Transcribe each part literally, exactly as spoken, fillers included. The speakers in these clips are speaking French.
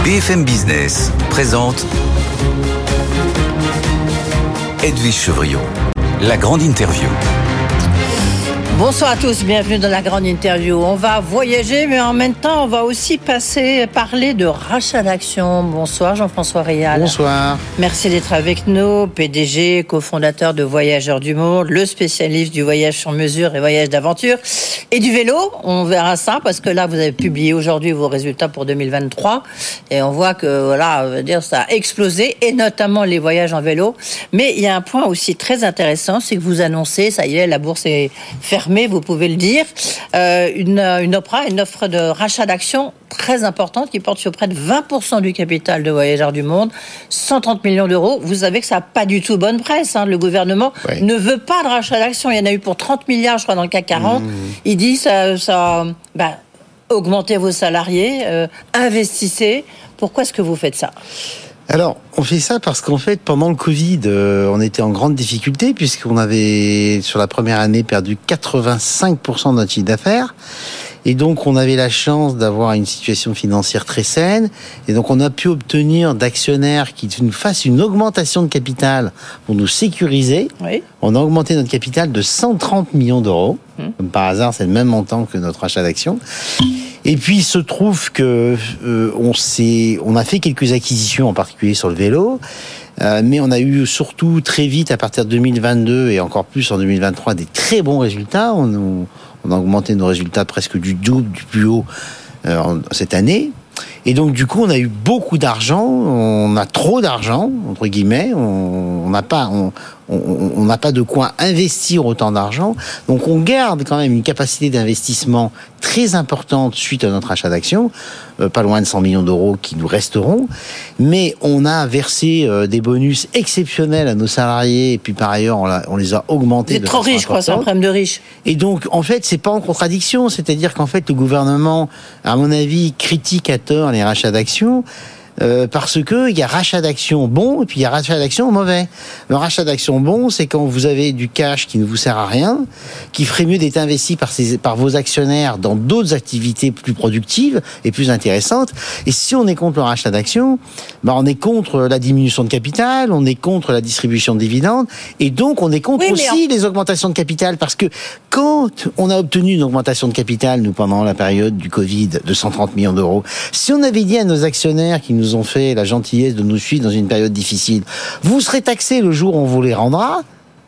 B F M Business présente Edwige Chevrillon, la grande interview. Bonsoir à tous, bienvenue dans la grande interview. On va voyager, mais en même temps, on va aussi passer, parler de rachat d'actions. Bonsoir Jean-François Rial. Bonsoir. Merci d'être avec nous, P D G, cofondateur de Voyageurs du Monde, le spécialiste du voyage sur mesure et voyage d'aventure et du vélo. On verra ça parce que là, vous avez publié aujourd'hui vos résultats pour deux mille vingt-trois et on voit que voilà, on va dire, ça a explosé et notamment les voyages en vélo. Mais il y a un point aussi très intéressant, c'est que vous annoncez, ça y est, la bourse est fermée. Vous pouvez le dire, euh, une, une OPRA, une offre de rachat d'actions très importante qui porte sur près de vingt pour cent du capital de Voyageurs du Monde, cent trente millions d'euros. Vous savez que ça n'a pas du tout bonne presse. Hein. Le gouvernement oui. ne veut pas de rachat d'actions. Il y en a eu pour trente milliards, je crois, dans le C A C quarante. Mmh. Il dit ça, ça bah, augmentez vos salariés, euh, investissez. Pourquoi est-ce que vous faites ça ? Alors, on fait ça parce qu'en fait, pendant le Covid, euh, on était en grande difficulté puisqu'on avait, sur la première année, perdu quatre-vingt-cinq pour cent de notre chiffre d'affaires. Et donc, on avait la chance d'avoir une situation financière très saine. Et donc, on a pu obtenir d'actionnaires qui nous fassent une augmentation de capital pour nous sécuriser. Oui. On a augmenté notre capital de cent trente millions d'euros. Hum. Comme par hasard, c'est le même montant que notre achat d'actions. Et puis, il se trouve que euh, on s'est, on a fait quelques acquisitions, en particulier sur le vélo. Euh, mais on a eu surtout très vite, à partir de deux mille vingt-deux et encore plus en deux mille vingt-trois, des très bons résultats. On, on, on a augmenté nos résultats presque du double du plus haut euh, en, cette année. Et donc, du coup, on a eu beaucoup d'argent. On a trop d'argent, entre guillemets. On n'a pas, on, on n'a pas de quoi investir autant d'argent. Donc, on garde quand même une capacité d'investissement très importante suite à notre achat d'actions, euh, pas loin de cent millions d'euros qui nous resteront. Mais on a versé euh, des bonus exceptionnels à nos salariés. Et puis, par ailleurs, on, on les a augmentés. Vous êtes trop riche, quoi. C'est un problème de riche. Et donc, en fait, c'est pas en contradiction. C'est-à-dire qu'en fait, le gouvernement, à mon avis, critique à tort les rachats d'actions. Euh, parce que il y a rachat d'actions bon et puis il y a rachat d'actions mauvais. Le rachat d'actions bon, c'est quand vous avez du cash qui ne vous sert à rien, qui ferait mieux d'être investi par, ces, par vos actionnaires dans d'autres activités plus productives et plus intéressantes. Et si on est contre le rachat d'actions, bah on est contre la diminution de capital, on est contre la distribution de dividendes et donc on est contre oui, aussi en... les augmentations de capital parce que quand on a obtenu une augmentation de capital, nous, pendant la période du Covid de cent trente millions d'euros, si on avait dit à nos actionnaires qui nous ont fait la gentillesse de nous suivre dans une période difficile, vous serez taxés le jour où on vous les rendra,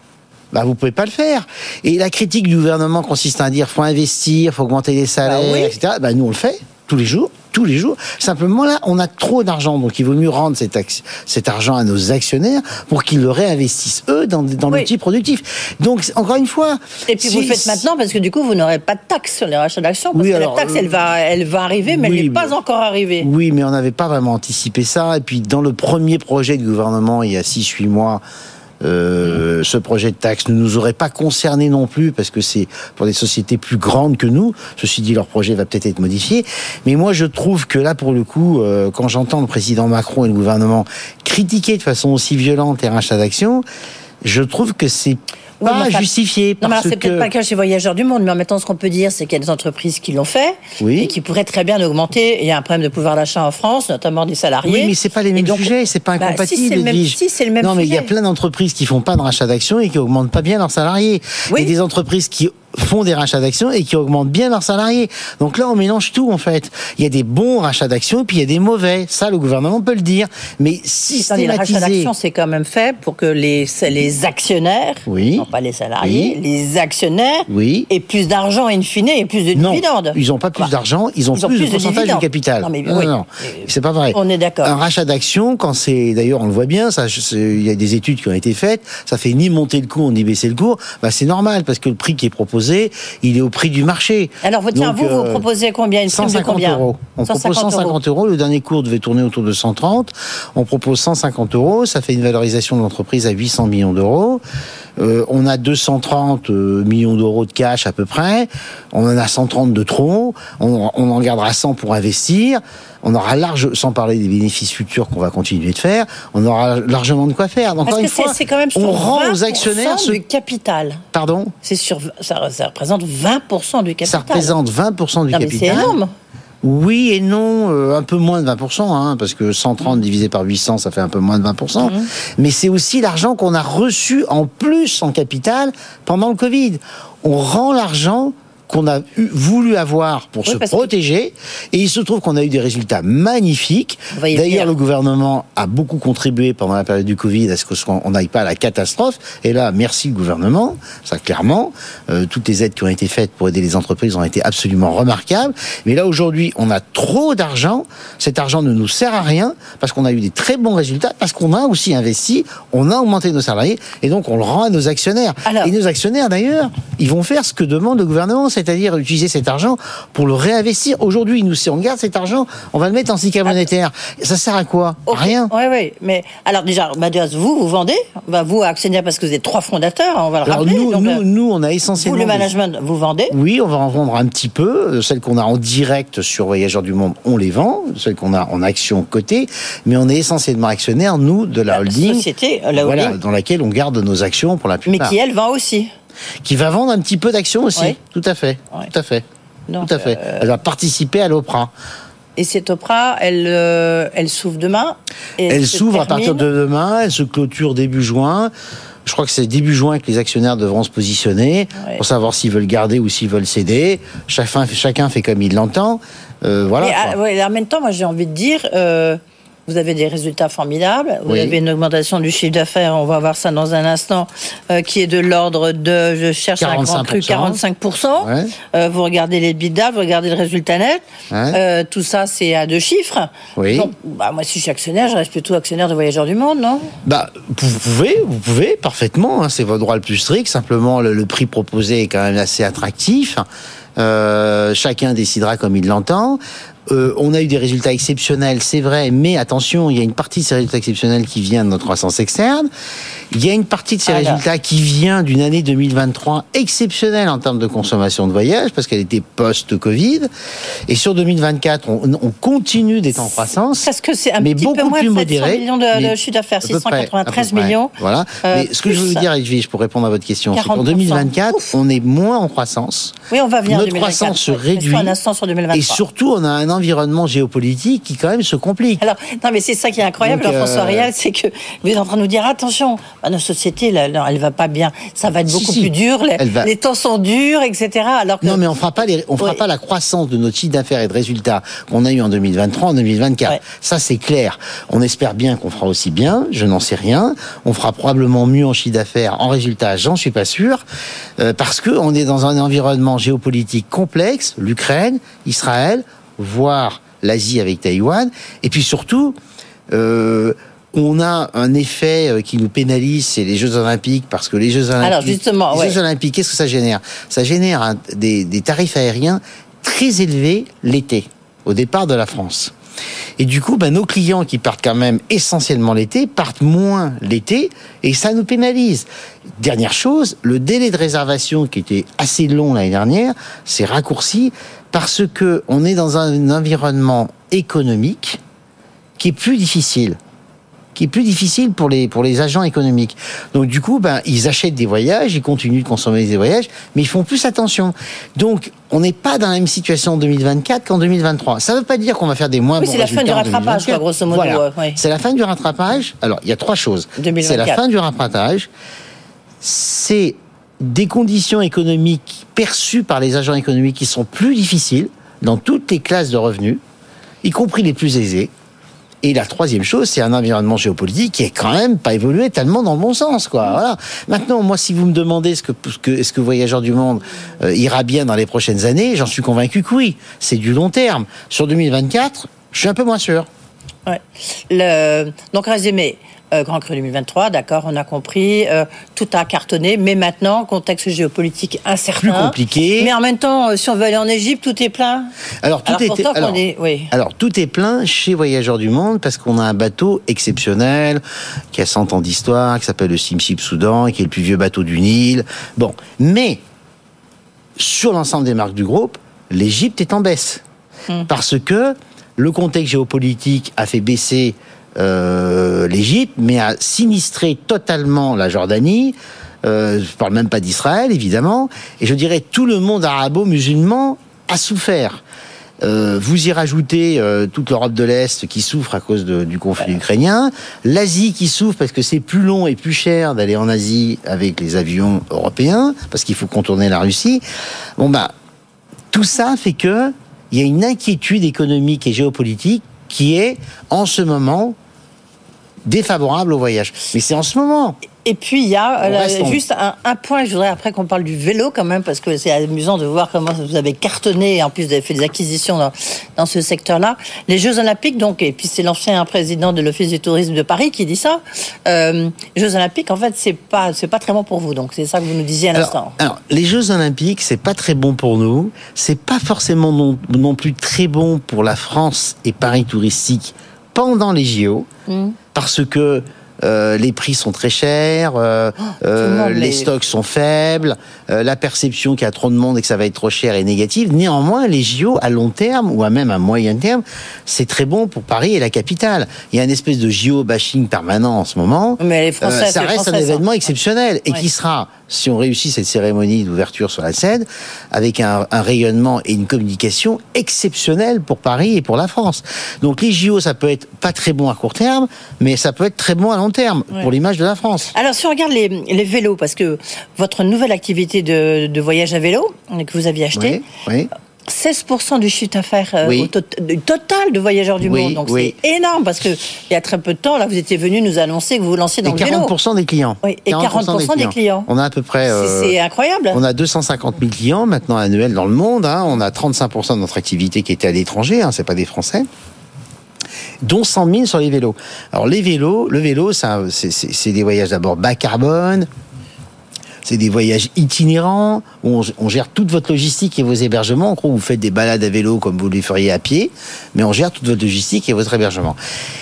bah vous pouvez pas le faire. Et la critique du gouvernement consiste à dire faut investir, faut augmenter les salaires, bah oui. et cetera. Bah nous on le fait tous les jours, tous les jours. Simplement là, on a trop d'argent, donc il vaut mieux rendre cet, ac- cet argent à nos actionnaires pour qu'ils le réinvestissent eux dans, dans oui. l'outil productif. Donc encore une fois. Et puis si, vous le faites maintenant parce que du coup vous n'aurez pas de taxe sur les rachats d'actions parce oui, que alors, la taxe elle va, elle va arriver, mais oui, elle n'est pas encore arrivée. Oui, mais on n'avait pas vraiment anticipé ça. Et puis dans le premier projet du gouvernement, il y a six huit mois. Euh, mmh. Ce projet de taxe ne nous aurait pas concerné non plus parce que c'est pour des sociétés plus grandes que nous. Ceci dit, leur projet va peut-être être modifié. Mais moi, je trouve que là, pour le coup, euh, quand j'entends le président Macron et le gouvernement critiquer de façon aussi violente les rachats d'actions, je trouve que c'est pas oui, enfin, justifié. Non, parce mais alors, c'est que... peut-être pas le cas chez Voyageurs du Monde, mais en même temps, ce qu'on peut dire, c'est qu'il y a des entreprises qui l'ont fait oui. et qui pourraient très bien augmenter. Il y a un problème de pouvoir d'achat en France, notamment des salariés. Oui, mais c'est pas les mêmes donc, sujets, c'est pas incompatible. Bah, si, c'est le même, si, c'est le même non, mais sujet. il y a plein d'entreprises qui font pas de rachat d'actions et qui augmentent pas bien leurs salariés. Oui. Et des entreprises qui font des rachats d'actions et qui augmentent bien leurs salariés. Donc là, on mélange tout, en fait. Il y a des bons rachats d'actions et puis il y a des mauvais. Ça, le gouvernement peut le dire. Mais systématiser... Le rachat d'actions, c'est quand même fait pour que les, les actionnaires, oui. non pas les salariés, oui. les actionnaires oui. aient plus d'argent in fine et plus de non, dividendes. ils n'ont pas plus bah, d'argent, ils ont, ils ont plus, plus de pourcentage de du capital. Non, mais, non, oui. non, non. C'est pas vrai. On est d'accord. Un rachat d'actions, quand c'est... D'ailleurs, on le voit bien, ça, il y a des études qui ont été faites, ça fait ni monter le cours, ni baisser le cours. Bah, c'est normal, parce que le prix qui est proposé, il est au prix du marché. Alors, vous, tiens, Donc, vous, vous euh, proposez combien? Une prime de combien? euros. On propose cent cinquante euros. Le dernier cours devait tourner autour de cent trente. On propose cent cinquante euros. Ça fait une valorisation de l'entreprise à huit cents millions d'euros. Euh, on a deux cent trente millions d'euros de cash à peu près. On en a cent trente de trop. On, on en gardera cent pour investir. On aura large, sans parler des bénéfices futurs qu'on va continuer de faire, on aura largement de quoi faire. Donc, encore une fois, c'est quand même sur on rend aux actionnaires du ce... capital. Pardon ? C'est sur, ça, ça représente vingt pour cent du capital. Ça représente vingt pour cent du non, capital. Mais c'est énorme. Oui et non, euh, un peu moins de vingt pour cent, hein, parce que cent trente divisé par huit cents, ça fait un peu moins de vingt pour cent. Mmh. Mais c'est aussi l'argent qu'on a reçu en plus en capital pendant le Covid. On rend l'argent qu'on a eu, voulu avoir pour oui, se protéger, que... et il se trouve qu'on a eu des résultats magnifiques. D'ailleurs, venir. Le gouvernement a beaucoup contribué pendant la période du Covid à ce qu'on n'aille pas à la catastrophe, et là, merci le gouvernement, ça clairement, euh, toutes les aides qui ont été faites pour aider les entreprises ont été absolument remarquables, mais là, aujourd'hui, on a trop d'argent, cet argent ne nous sert à rien, parce qu'on a eu des très bons résultats, parce qu'on a aussi investi, on a augmenté nos salariés, et donc on le rend à nos actionnaires. Alors... Et nos actionnaires, d'ailleurs, ils vont faire ce que demande le gouvernement, c'est-à-dire utiliser cet argent pour le réinvestir. Aujourd'hui, nous, si on garde cet argent, on va le mettre en syndicat monétaire. Ça sert à quoi ? Okay. Rien. Oui, oui. Mais alors déjà, Mathias, vous, vous vendez, bah, vous actionnaire parce que vous êtes trois fondateurs, on va le alors rappeler. Nous, donc, nous, nous, on a essentiellement. Vous, le management, vous vendez ? Oui, on va en vendre un petit peu. Celles qu'on a en direct sur Voyageurs du Monde, on les vend. Celles qu'on a en action cotée, mais on est essentiellement actionnaire, nous, de la, la holding, société, la voilà, holding, dans laquelle on garde nos actions pour la plupart. Mais qui elle vend aussi. Qui va vendre un petit peu d'actions aussi, oui. tout à fait, oui. tout à fait, Donc, tout à fait. Euh... Elle va participer à l'Opra. Et cette Opra, elle, euh, elle s'ouvre demain. Et elle elle s'ouvre à partir de demain. Elle se clôture début juin. Je crois que c'est début juin que les actionnaires devront se positionner oui. pour savoir s'ils veulent garder ou s'ils veulent céder. Chacun, chacun fait comme il l'entend. Euh, voilà. Et à, ouais, en même temps, moi, j'ai envie de dire. Euh... Vous avez des résultats formidables. Vous oui. avez une augmentation du chiffre d'affaires, on va voir ça dans un instant, euh, qui est de l'ordre de, je cherche un grand cru, quarante-cinq pour cent. Ouais. Euh, vous regardez les bidas, vous regardez le résultat net. Ouais. Euh, tout ça, c'est à deux chiffres. Oui. Donc, bah, moi, si je suis actionnaire, je reste plutôt actionnaire de Voyageurs du Monde, non ? Bah, vous pouvez, vous pouvez, parfaitement. Hein, c'est votre droit le plus strict. Simplement, le, le prix proposé est quand même assez attractif. Euh, chacun décidera comme il l'entend. Euh, on a eu des résultats exceptionnels, c'est vrai, mais attention, il y a une partie de ces résultats exceptionnels qui vient de notre croissance externe. Il y a une partie de ces Alors. résultats qui vient d'une année deux mille vingt-trois exceptionnelle en termes de consommation de voyage, parce qu'elle était post-Covid. Et sur deux mille vingt-quatre, on, on continue d'être en croissance. Parce que c'est un mais petit beaucoup peu moins plus de modéré, millions de, de chiffre d'affaires, six cent quatre-vingt-treize millions. Voilà. Euh, mais ce que je veux vous dire, Edwige, pour répondre à votre question, c'est qu'en deux mille vingt-quatre, Ouf. on est moins en croissance. Oui, on va venir. Notre croissance se réduit. Un instant sur deux mille vingt-trois. Et surtout, on a un environnement géopolitique qui quand même se complique. Alors, non, mais c'est ça qui est incroyable, Donc, François euh... Rial, c'est que vous êtes en train de nous dire attention, bah, notre société, là, non, elle va pas bien. Ça va être beaucoup si, si. plus dur. Les, va... les temps sont durs, et cetera. Alors que... Non, mais on fera pas les, on fera oui. pas la croissance de notre chiffre d'affaires et de résultats qu'on a eu en deux mille vingt-trois, en deux mille vingt-quatre. Ouais. Ça, c'est clair. On espère bien qu'on fera aussi bien. Je n'en sais rien. On fera probablement mieux en chiffre d'affaires, en résultats, j'en suis pas sûr, euh, parce que on est dans un environnement géopolitique complexe. L'Ukraine, Israël, voire l'Asie avec Taïwan, et puis surtout, euh, on a un effet qui nous pénalise, c'est les Jeux Olympiques, parce que les Jeux Olympiques, Alors justement, les ouais. Jeux Olympiques, qu'est-ce que ça génère ? Ça génère un, des, des tarifs aériens très élevés l'été, au départ de la France. Et du coup, ben, nos clients qui partent quand même essentiellement l'été, partent moins l'été, et ça nous pénalise. Dernière chose, le délai de réservation qui était assez long l'année dernière, s'est raccourci parce que on est dans un environnement économique qui est plus difficile. qui est plus difficile pour les pour les agents économiques. Donc du coup, ben ils achètent des voyages, ils continuent de consommer des voyages, mais ils font plus attention. Donc on n'est pas dans la même situation en deux mille vingt-quatre qu'en deux mille vingt-trois. Ça ne veut pas dire qu'on va faire des moins oui, bons résultats. Oui, c'est la fin du rattrapage, quoi, grosso modo. Voilà. Ouais. C'est la fin du rattrapage. Alors il y a trois choses. deux mille vingt-quatre. C'est la fin du rattrapage. C'est des conditions économiques perçues par les agents économiques qui sont plus difficiles dans toutes les classes de revenus, y compris les plus aisés. Et la troisième chose, c'est un environnement géopolitique qui est quand même pas évolué tellement dans le bon sens, quoi. Voilà. Maintenant, moi, si vous me demandez ce que, que est-ce que Voyageurs du Monde euh, ira bien dans les prochaines années, j'en suis convaincu que oui. C'est du long terme. Sur deux mille vingt-quatre, je suis un peu moins sûr. Ouais. Le... Donc, résumé. Euh, Grand Cru deux mille vingt-trois, d'accord, on a compris, euh, tout a cartonné, mais maintenant, contexte géopolitique incertain. Plus compliqué. Mais en même temps, euh, si on veut aller en Égypte, tout est plein. Alors, tout, alors, est, alors, est, oui. alors, tout est plein chez Voyageurs du Monde, parce qu'on a un bateau exceptionnel, qui a cent ans d'histoire, qui s'appelle le Steamship Soudan, qui est le plus vieux bateau du Nil. Bon, mais, sur l'ensemble des marques du groupe, l'Égypte est en baisse. Hum. Parce que le contexte géopolitique a fait baisser Euh, l'Égypte, mais a sinistré totalement la Jordanie. Euh, je parle même pas d'Israël, évidemment. Et je dirais tout le monde arabo-musulman a souffert. Euh, vous y rajoutez euh, toute l'Europe de l'Est qui souffre à cause de, du conflit ukrainien, l'Asie qui souffre parce que c'est plus long et plus cher d'aller en Asie avec les avions européens, parce qu'il faut contourner la Russie. Bon bah, tout ça fait que il y a une inquiétude économique et géopolitique qui est, en ce moment, défavorable au voyage. Mais c'est en ce moment. Et puis, il y a euh, en... juste un, un point, je voudrais après qu'on parle du vélo quand même, parce que c'est amusant de voir comment vous avez cartonné, et en plus vous avez fait des acquisitions dans, dans ce secteur-là. Les Jeux Olympiques, donc, et puis c'est l'ancien président de l'Office du tourisme de Paris qui dit ça, euh, les Jeux Olympiques, en fait, c'est pas, c'est pas très bon pour vous, donc c'est ça que vous nous disiez à alors, l'instant. Alors, les Jeux Olympiques, c'est pas très bon pour nous, c'est pas forcément non, non plus très bon pour la France et Paris touristique pendant les J O, mmh. parce que Euh, les prix sont très chers, euh, oh, euh, les les stocks sont faibles, euh, la perception qu'il y a trop de monde et que ça va être trop cher est négative. Néanmoins, les J O à long terme ou à même à moyen terme, c'est très bon pour Paris et la capitale. Il y a une espèce de J O bashing permanent en ce moment. Mais les Français, euh, ça reste Français, un événement ça. exceptionnel et ouais. qui sera, si on réussit cette cérémonie d'ouverture sur la scène, avec un, un rayonnement et une communication exceptionnelle pour Paris et pour la France. Donc les J O, ça peut être pas très bon à court terme, mais ça peut être très bon à long terme ouais. pour l'image de la France. Alors si on regarde les, les vélos, parce que votre nouvelle activité de, de voyage à vélo que vous aviez acheté, oui, oui. seize pour cent du chiffre d'affaires euh, oui. au to- du total de voyageurs du oui, monde. Donc oui. c'est énorme parce que il y a très peu de temps, là, vous étiez venu nous annoncer que vous vous lanciez dans et le vélo. quarante pour cent des clients. Oui, et quarante pour cent, quarante pour cent des, clients. des clients. On a à peu près. Euh, c'est, c'est incroyable. On a deux cent cinquante mille clients maintenant annuels dans le monde. Hein. On a trente-cinq pour cent de notre activité qui était à l'étranger. Hein, c'est pas des Français. Dont cent mille sur les vélos. Alors les vélos, le vélo, ça, c'est, c'est, c'est des voyages d'abord bas carbone. C'est des voyages itinérants où on, on gère toute votre logistique et vos hébergements. En gros, vous faites des balades à vélo comme vous les feriez à pied, mais on gère toute votre logistique et votre hébergement.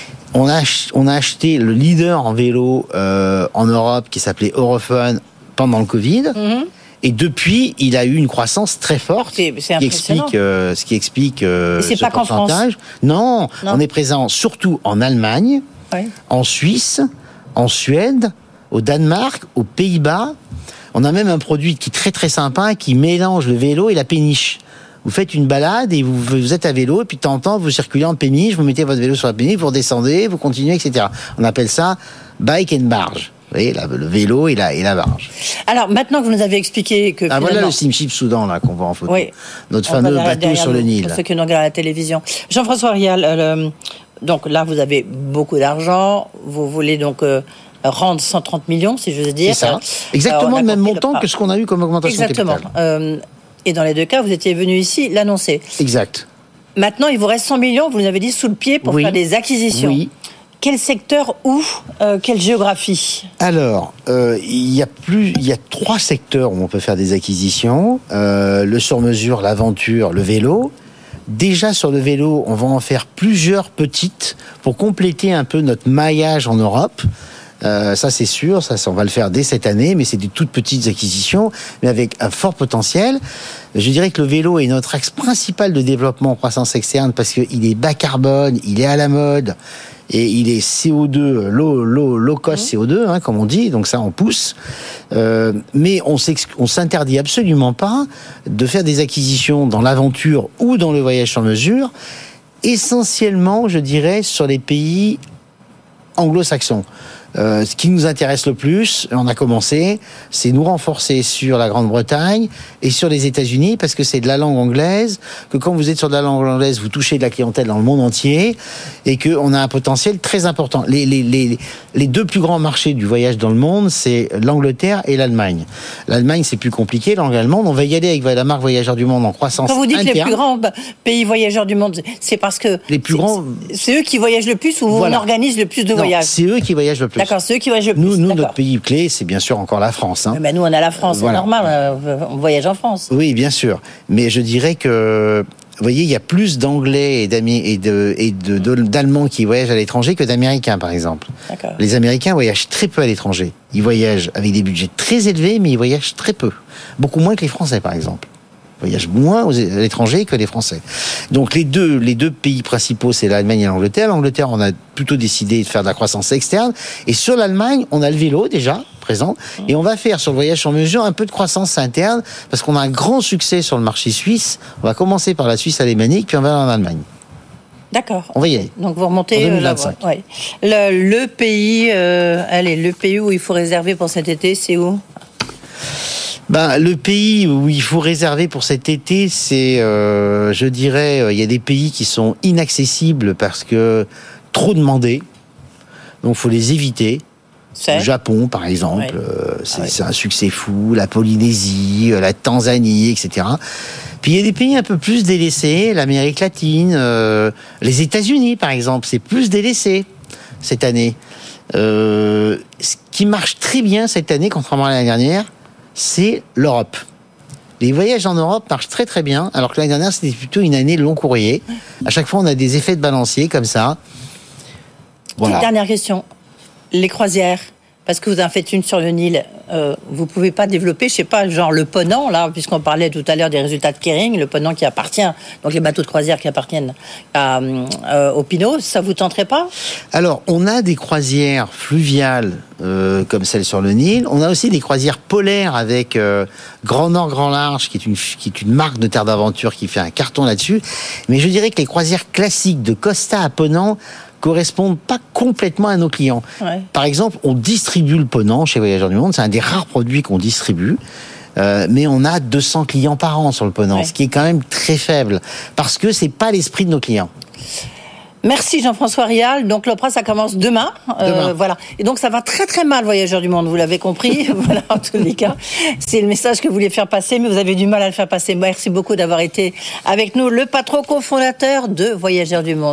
On a, on a acheté le leader en vélo euh, en Europe qui s'appelait Eurofun pendant le Covid. Mm-hmm. Et depuis, il a eu une croissance très forte, c'est, c'est qui explique, euh, ce qui explique euh, c'est ce pas pourcentage. Qu'en France. Non, non, on est présent surtout en Allemagne, oui. en Suisse, en Suède, au Danemark, aux Pays-Bas. On a même un produit qui est très très sympa, qui mélange le vélo et la péniche. Vous faites une balade et vous, vous êtes à vélo, et puis de temps en temps, vous circulez en péniche, vous mettez votre vélo sur la péniche, vous redescendez, vous continuez, et cetera. On appelle ça bike and barge. Vous voyez, la, le vélo et la, et la barge. Alors, maintenant que vous nous avez expliqué que... Ah, voilà le steamship Soudan, là, qu'on voit en photo. Oui. Notre fameux bateau sur le Nil. Pour ceux qui nous regardent à la télévision. Jean-François Rial, euh, donc là, vous avez beaucoup d'argent. Vous voulez donc... Euh, rendre cent trente millions, si je veux dire. C'est ça. Exactement le même montant le... que ce qu'on a eu comme augmentation Exactement. capitale. Euh, et dans les deux cas, vous étiez venu ici l'annoncer. Exact. Maintenant, il vous reste cent millions, vous nous avez dit, sous le pied pour oui. faire des acquisitions. Oui. Quel secteur, où, euh, quelle géographie? Alors, euh, il y a plus, il y a trois secteurs où on peut faire des acquisitions. Euh, le sur-mesure, l'aventure, le vélo. Déjà sur le vélo, on va en faire plusieurs petites pour compléter un peu notre maillage en Europe. Euh, ça c'est sûr, ça, ça on va le faire dès cette année, mais c'est des toutes petites acquisitions, mais avec un fort potentiel. Je dirais que le vélo est notre axe principal de développement en croissance externe parce qu'il est bas carbone, il est à la mode et il est C O deux, low, low, low cost mmh. C O deux, hein, comme on dit, donc ça on pousse. Euh, mais on, on s'interdit absolument pas de faire des acquisitions dans l'aventure ou dans le voyage sur mesure, essentiellement, je dirais, sur les pays anglo-saxons. Euh, ce qui nous intéresse le plus, on a commencé, c'est nous renforcer sur la Grande-Bretagne et sur les États-Unis, parce que c'est de la langue anglaise, que quand vous êtes sur de la langue anglaise, vous touchez de la clientèle dans le monde entier, et qu'on a un potentiel très important. Les, les, les, les deux plus grands marchés du voyage dans le monde, c'est l'Angleterre et l'Allemagne. L'Allemagne, c'est plus compliqué, langue allemande, on va y aller avec la marque Voyageurs du Monde en croissance interne. Quand vous dites interne. Les plus grands pays voyageurs du monde, c'est parce que les plus c'est, grands... c'est eux qui voyagent le plus ou voilà. on organise le plus de non, voyages? C'est eux qui voyagent le plus. D'accord, c'est eux qui voyagent le plus. Nous, nous D'accord. notre pays clé, c'est bien sûr encore la France. Hein. Mais nous, on a la France, voilà. c'est normal, on voyage en France. Oui, bien sûr. Mais je dirais que, vous voyez, il y a plus d'Anglais et, et, de, et de, de, d'Allemands qui voyagent à l'étranger que d'Américains, par exemple. D'accord. Les Américains voyagent très peu à l'étranger. Ils voyagent avec des budgets très élevés, mais ils voyagent très peu. Beaucoup moins que les Français, par exemple. Ils voyagent moins aux, à l'étranger que les Français. Donc les deux, les deux pays principaux, c'est l'Allemagne et l'Angleterre. L'Angleterre, on a plutôt décidé de faire de la croissance externe. Et sur l'Allemagne, on a le vélo déjà, présent. Et on va faire sur le voyage sur mesure un peu de croissance interne parce qu'on a un grand succès sur le marché suisse. On va commencer par la Suisse alémanique, puis on va aller en Allemagne. D'accord. On va y aller. Donc vous remontez en deux mille vingt-cinq. Euh, là, ouais. le, le pays, euh, allez, le pays où il faut réserver pour cet été, c'est où? Ben, le pays où il faut réserver pour cet été, c'est, euh, je dirais, euh, il y a des pays qui sont inaccessibles parce que trop demandés, donc faut les éviter. C'est Le Japon, par exemple, ouais. euh, c'est, Ah ouais. c'est un succès fou. La Polynésie, euh, la Tanzanie, et cetera. Puis il y a des pays un peu plus délaissés, l'Amérique latine, euh, les États-Unis, par exemple, c'est plus délaissé cette année. Euh, ce qui marche très bien cette année, contrairement à l'année dernière, c'est l'Europe. Les voyages en Europe marchent très très bien, alors que l'année dernière, c'était plutôt une année long courrier. À chaque fois, on a des effets de balancier comme ça. Voilà. Petite dernière question. Les croisières, parce que vous en faites une sur le Nil, euh, vous pouvez pas développer, je sais pas, genre le Ponant, là, puisqu'on parlait tout à l'heure des résultats de Kering, le Ponant qui appartient, donc les bateaux de croisière qui appartiennent à, euh, au Pinot, ça vous tenterait pas? Alors, on a des croisières fluviales euh, comme celle sur le Nil. On a aussi des croisières polaires avec euh, Grand Nord, Grand Large, qui est, une, qui est une marque de terre d'aventure qui fait un carton là-dessus. Mais je dirais que les croisières classiques de Costa à Ponant correspondent pas complètement à nos clients. Ouais. Par exemple, on distribue le Ponant chez Voyageurs du Monde. C'est un des rares produits qu'on distribue. Euh, mais on a deux cents clients par an sur le Ponant, Ouais. ce qui est quand même très faible. Parce que c'est pas l'esprit de nos clients. Merci Jean-François Rial. Donc l'Opéra, ça commence demain. Euh, Demain. voilà. Et donc ça va très très mal, Voyageurs du Monde, vous l'avez compris. Voilà, en tous les cas. C'est le message que vous vouliez faire passer, mais vous avez du mal à le faire passer. Merci beaucoup d'avoir été avec nous, le patron cofondateur de Voyageurs du Monde.